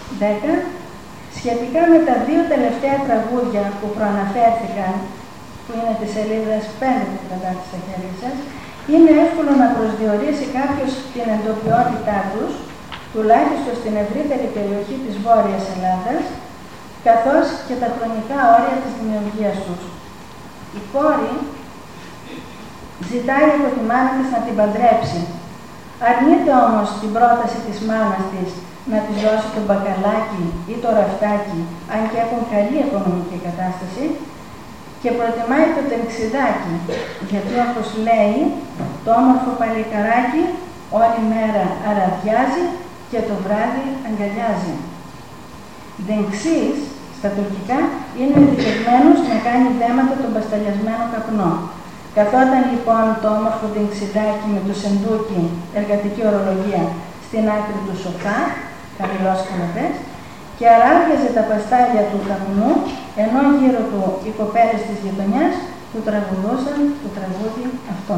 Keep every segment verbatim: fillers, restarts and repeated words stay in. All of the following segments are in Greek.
δέκα. Σχετικά με τα δύο τελευταία τραγούδια που προαναφέρθηκαν, που είναι τη σελίδα πέντε που κρατάτε στα χέρια σας, είναι εύκολο να προσδιορίσει κάποιος την εντοπιότητά τους, τουλάχιστον στην ευρύτερη περιοχή της Βόρειας Ελλάδας, καθώς και τα χρονικά όρια της δημιουργίας τους. Η κόρη ζητάει από τη μάνα της να την παντρέψει. Αρνείται όμως την πρόταση της μάνας της να της δώσει το μπακαλάκι ή το ραφτάκι, αν και έχουν καλή οικονομική κατάσταση, και προτιμάει το τενξιδάκι, γιατί όπως λέει, το όμορφο παλικαράκι όλη μέρα αραδιάζει και το βράδυ αγκαλιάζει. Δενξής, στα τουρκικά, είναι ειδικευμένος να κάνει δέματα τον πασταλιασμένο καπνό. Καθόταν λοιπόν το όμορφο δενξιδάκι με το σεντούκι, εργατική ορολογία, στην άκρη του σοφά, χαμηλός καναπές, και αράδιαζε τα παστάλια του καπνού, ενώ γύρω του οι κοπέλες της γειτονιάς που τραγουδούσαν το τραγούδι αυτό.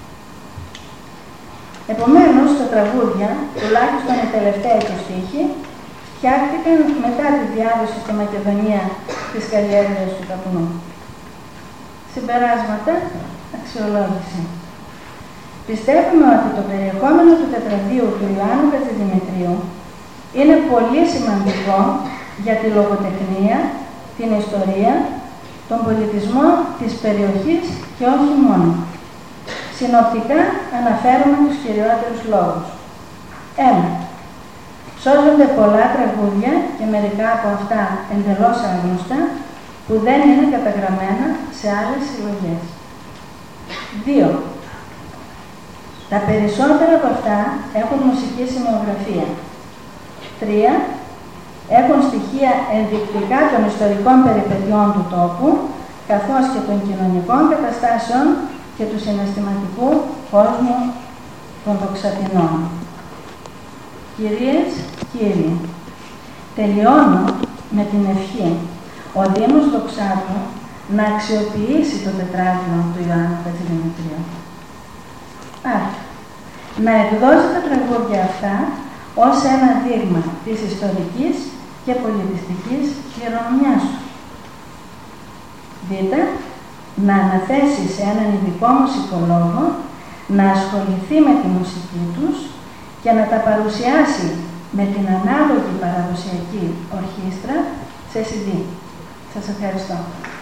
Επομένως, τα τραγούδια, τουλάχιστον οι τελευταίοι του στίχοι, φτιάχτηκαν μετά τη διάδοση στη Μακεδονία της καλλιέργειας του καπνού. Συμπεράσματα, αξιολόγηση. Πιστεύουμε ότι το περιεχόμενο του τετραδίου του Ιωάννου Χατζηδημητρίου είναι πολύ σημαντικό για τη λογοτεχνία, την ιστορία, τον πολιτισμό της περιοχής και όχι μόνο. Συνοπτικά αναφέρουμε τους κυριότερους λόγους. ένα. Σώζονται πολλά τραγούδια και μερικά από αυτά εντελώς άγνωστα που δεν είναι καταγραμμένα σε άλλες συλλογές. δύο. Τα περισσότερα από αυτά έχουν μουσική σημειογραφία. τρία. Έχουν στοιχεία ενδεικτικά των ιστορικών περιπετειών του τόπου, καθώς και των κοινωνικών καταστάσεων και του συναισθηματικού κόσμου των δοξατινών. Κυρίες, κύριοι, τελειώνω με την ευχή ο Δήμος Δοξάτου να αξιοποιήσει το τετράδιο του Ιωάννου Χατζηδημητρίου. Άρα, να εκδώσει τα τραγούδια αυτά ως ένα δείγμα της ιστορικής και πολιτιστικής κληρονομιάς του. Β. Να αναθέσει σε έναν ειδικό μουσικολόγο να ασχοληθεί με τη μουσική τους και να τα παρουσιάσει με την ανάλογη παραδοσιακή ορχήστρα σε σι ντι. Σας ευχαριστώ.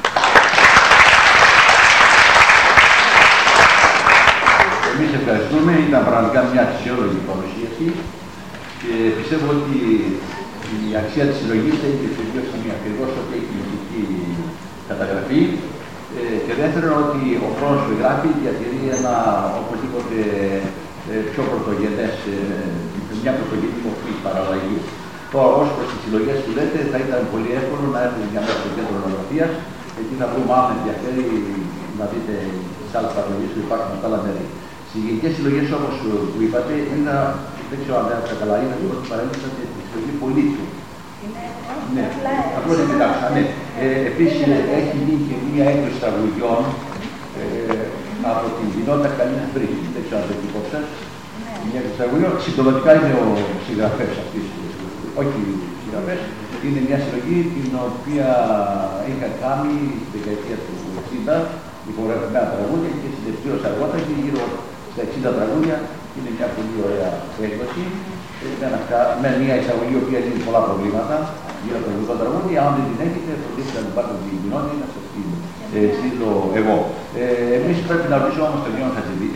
Εμείς ευχαριστούμε. Ήταν πραγματικά μια αξιόλογη παρουσίαση και πιστεύω ότι η αξία της συλλογής έχει τελειώσει ακριβώς ότι έχει μουσική καταγραφή. Ε, και δεύτερον, ότι ο χρόνος που γράφει διατηρεί ένα οπωσδήποτε ε, πιο πρωτογενές, ε, μια πρωτογενή μορφή παραλλαγή. Τώρα, ως προς τις συλλογές που λέτε, θα ήταν πολύ εύκολο να έρθετε για μέρα στο κέντρο ορολογίας. Εκεί θα βρούμε, αν ενδιαφέρει, να δείτε τις άλλες παραλλαγές που υπάρχουν στα άλλα μέρη. Στις γενικές συλλογές όμως που είπατε, είναι, δεν ξέρω αν δεν καλά, είναι ότι παρέλειψατε τη συλλογή πολίτη. Ναι, απλώς δεν κοιτάξα, ναι. Ε, επίσης, έχει γίνει και μία έκδοση τραγουδιών ε, από την κοινότητα Καλή Βρύχη. Δεν ξέρω αν δεν την υπόψα. Μία έκδοση τραγουδιών. Συμπτωματικά είναι ο συγγραφέας αυτής της συλλογής. Όχι συγγραφές. Είναι μια συλλογή την οποία είχα κάνει στη δεκαετία του εξήντα, υπογραφημένα τραγούδια και συντευτήρως αργότερα και γύρω στα εξήντα τραγούδια. Είναι μια πολύ ωραία έκδοση. Με μια εισαγωγή η οποία λύνει πολλά προβλήματα γύρω από το ελληνικό τραγούδι. Αν δεν την έχετε, φροντίστε να πάρετε την κοινότητα να σας ε, στείλω εγώ. Ε, εμείς πρέπει να ρωτήσουμε όμως τον Γιώργο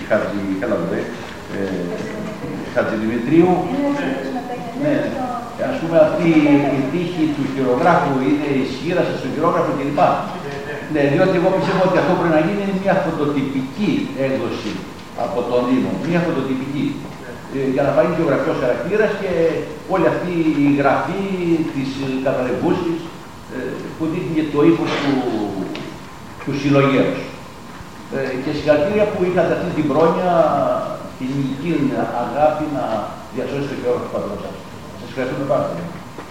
Χατζηδημητρίου. Ναι, ας πούμε αυτή η τύχη του χειρογράφου είναι ισχύρα στον χειρόγραφο κλπ. Ναι, διότι εγώ πιστεύω ότι αυτό πρέπει να γίνει είναι μια φωτοτυπική έκδοση από τον Δήμο. Μια φωτοτυπική. Για να φανεί και ο γραφικός χαρακτήρας και όλη αυτή η γραφή της καταρρεμπούσης που δείχνει το ύφος του, του συλλογέως. Ε, και συγχαρητήρια που είχατε αυτή την πρόνοια, την ηλική αγάπη να διασώσετε και όλους τους πατρός σας. Σας ευχαριστούμε πάρα πολύ.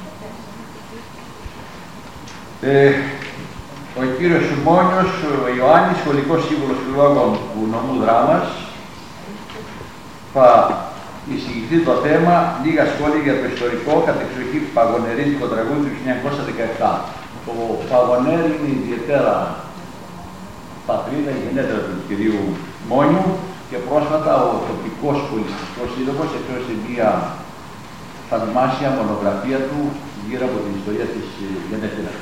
Ε, ο κύριος Σουμόνιος, ο Ιωάννης, σχολικός σύμβουλος φιλόλογων του νομού Δράμας, θα εισηγηθεί το θέμα, λίγα σχόλια για το ιστορικό κατεξοχή παγωνερίστικο τραγούδι του χίλια εννιακόσια δεκαεπτά. Το Παγωνέρ είναι ιδιαίτερα πατρίδα, η γενέτερα του κυρίου Μόνιου και πρόσφατα ο τοπικός πολιτιστικός σύλλογος εξώσε μια θαυμάσια μονογραφία του γύρω από την ιστορία της γενέτηρας.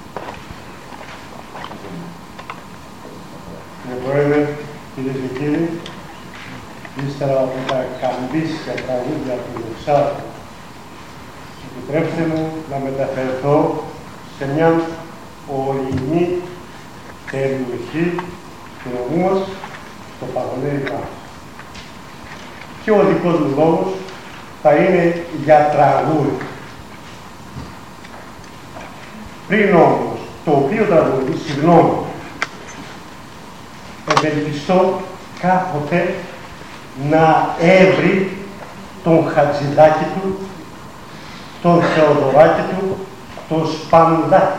Κύριε Πρόεδρε, κυρίες και κύριοι, ύστερα από τα καμπίσια τραγούδια του Εξάρτου, επιτρέψτε μου να μεταφερθώ σε μια ορεινή περιοχή του νομού μας, στο Παγωνέρι μας. Και ο δικός μου λόγος θα είναι για τραγούδι. Πριν όμως το οποίο τραγούδι, συγγνώμη, ευελπιστώ κάποτε να έβρει τον Χατζηδάκη του, τον Θεοδωράκη του, τον Σπανουδάκη.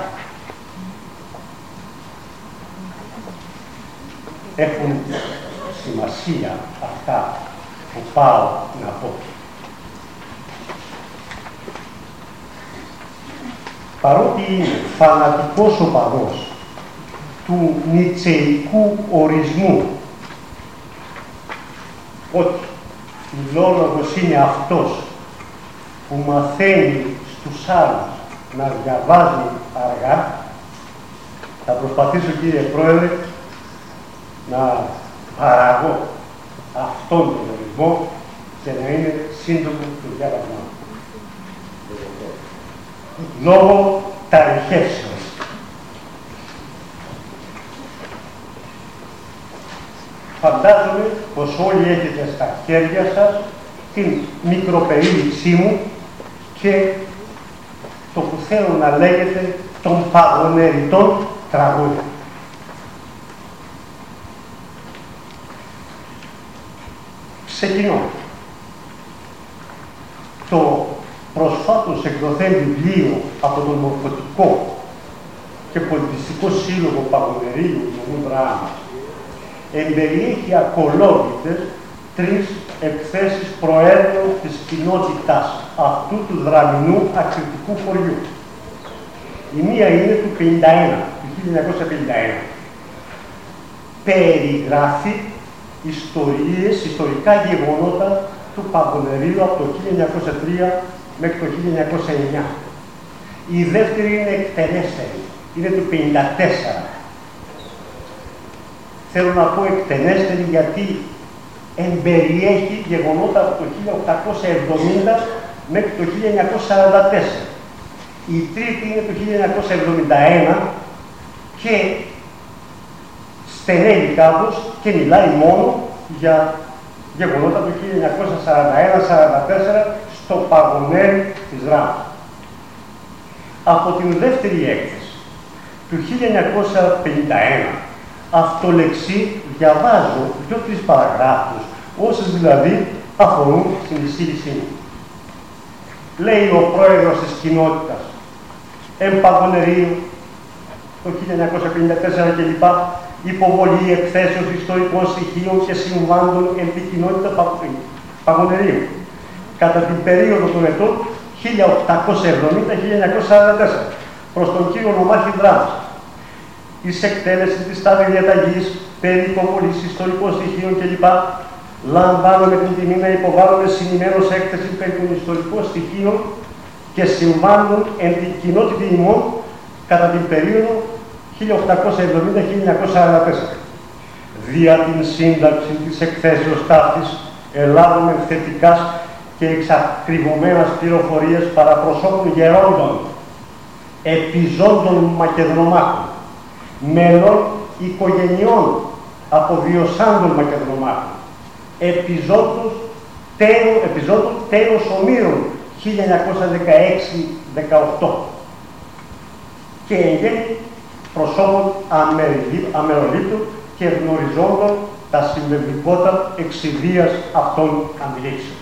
Έχουν σημασία αυτά που πάω να πω. Παρότι είναι φανατικός οπαδός του νιτσεϊκού ορισμού ότι φιλόλογος είναι αυτός που μαθαίνει στους άλλους να διαβάζει αργά, θα προσπαθήσω, κύριε Πρόεδρε, να παραγώ αυτόν τον ορισμό και να είναι σύντομο το διάβασμα. Λόγω ταριχεύσεως. Φαντάζομαι πως όλοι έχετε στα χέρια σας την μικροπερίληψή μου και το που θέλω να λέγεται των παγωνεριτών τραγούδι. Ξεκινώ. Το προσφάτως εκδοθέν βιβλίο από τον Μορφωτικό και Πολιτιστικό Σύλλογο Παγωνερίου νομού Δράμας εμπεριέχει ακολόγητες τρεις εκθέσεις προέδρων της κοινότητας αυτού του δραμηνού αξιωτικού χωριού. Η μία είναι του πενήντα ένα, του χίλια εννιακόσια πενήντα ένα. Περιγράφει ιστορίες, ιστορικά γεγονότα του Παγωνερίου από το χίλια εννιακόσια τρία μέχρι το χίλια εννιακόσια εννιά. Η δεύτερη είναι εκτενέστερη, είναι του πενήντα τέσσερα. Θέλω να πω εκτενέστερη γιατί εμπεριέχει γεγονότα από το χίλια οκτακόσια εβδομήντα μέχρι το χίλια εννιακόσια σαράντα τέσσερα. Η τρίτη είναι το χίλια εννιακόσια εβδομήντα ένα και στενεύει κάπως και μιλάει μόνο για γεγονότα του χίλια εννιακόσια σαράντα ένα σαράντα τέσσερα στο Παγωνέρι της Δράμας. Από την δεύτερη έκθεση του χίλια εννιακόσια πενήντα ένα αυτολεξή διαβάζω δύο-τρεις παραγράφους, όσες δηλαδή αφορούν στην εισήγησή μου. Λέει ο πρόεδρος της κοινότητας, εν Παγωνερίου, το χίλια εννιακόσια πενήντα τέσσερα κλπ. Υποβολή εκθέσεως ιστορικών στοιχείων και συμβάντων εν την κοινότητα Παγωνερίου κατά την περίοδο των ετών χίλια οκτακόσια εβδομήντα με χίλια εννιακόσια σαράντα τέσσερα προς τον κύριο νομάρχη Δράμας. Εις εκτέλεση της τάδε διαταγής περί υποβολής ιστορικών στοιχείων κλπ. Λαμβάνομαι την τιμή να υποβάλλουμε συνημένως έκθεση περί των ιστορικών στοιχείων και συμβάντων εν την κοινότητα ημών κατά την περίοδο χίλια οκτακόσια εβδομήντα με χίλια εννιακόσια σαράντα τέσσερα. Δια την σύνταξη της εκθέσεως ταύτης ελάβουμε θετικάς και εξακριβωμένας πληροφορίες παραπροσώπων γερόντων, επιζώντων Μακεδονομάχων, μέλων οικογενειών αποβιωσάντων Μακεδονομάχων, επιζώντων τέος ομήρων χίλια εννιακόσια δεκαέξι δεκαοκτώ και εν γέννη προσώπων αμερολήπτων και γνωριζόντων τα συμβευγικότα εξηδείας αυτών αντιλήξεων.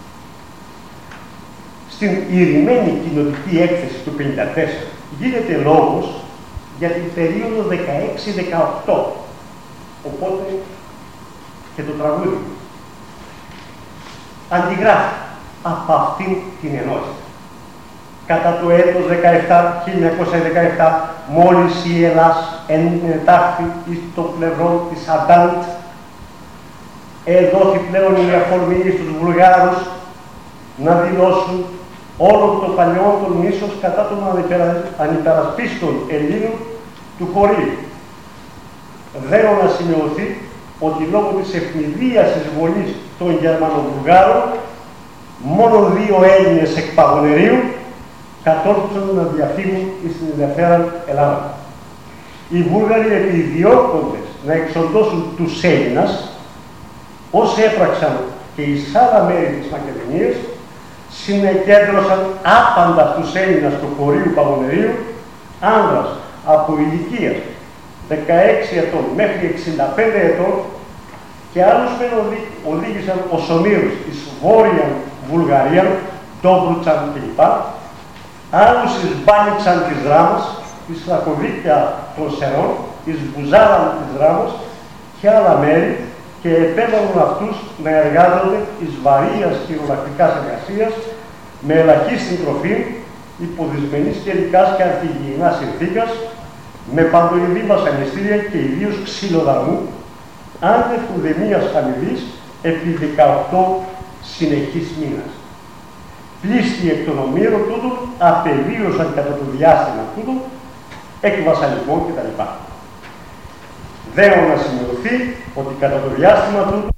Στην ηρημένη κοινοτική έκθεση του χίλια εννιακόσια πενήντα τέσσερα γίνεται λόγος για την περίοδο δεκαέξι δεκαοκτώ, οπότε και το τραγούδι. αντιγράφει από αυτήν την ενότητα. Κατά το έτος δεκαεπτά, χίλια εννιακόσια δεκαεπτά, μόλις η Ελλάς εντάχθη εις το πλευρό της Αντάντ, εδόθη πλέον η αφορμή στους Βουλγάρους να δηλώσουν όλο το παλαιό των μίσος κατά των ανυπερασπίστων Ελλήνων του χωρίου. Δέο να σημειωθεί ότι λόγω της ευνηδίας εισβολής των Γερμανοβουλγάρων, μόνο δύο Έλληνες εκ Παγωνερίου κατόρθωσαν να διαφύγουν στην ελευθέρα Ελλάδα. Οι Βούλγαροι επιδιώκοντες να εξοντώσουν τους Έλληνας, όσοι έπραξαν και εις άλλα μέρη της Μακεδονίας, συνεκέντρωσαν άπαντα στους Έλληνας του χωρίου Παγωνερίου, άνδρας από ηλικία δεκαέξι ετών μέχρι εξήντα πέντε ετών, και άλλους μεν οδήγησαν ως ομήρους εις Βόρεια Βουλγαρία, Ντόμπρουτσαν κλπ. Άλλους εις Μπάνιτσαν της Δράμας, εις Λακοβίκια των Σερών, εις Μπουζάραν της Δράμας και άλλα μέρη, και επέβαλαν αυτούς να εργάζονται εις βαρείας χειρολακτικάς εργασίας με ελαχίστη τροφή, υποδυσμενής καιρικάς και αρχιγυηνάς συνθήκας, με παντοειδή βασανιστήρια και ιδίως ξυλοδαρμού, άνευ ουδεμίας αμοιβής επί δεκαοκτώ συνεχείς μήνας. Πλήστοι εκ των ομήρων τούτων απεβίωσαν κατά το διάστημα τούτο εκ βασανισμών κτλ. Δέο να σημειωθεί ότι κατά το διάστημα τούτο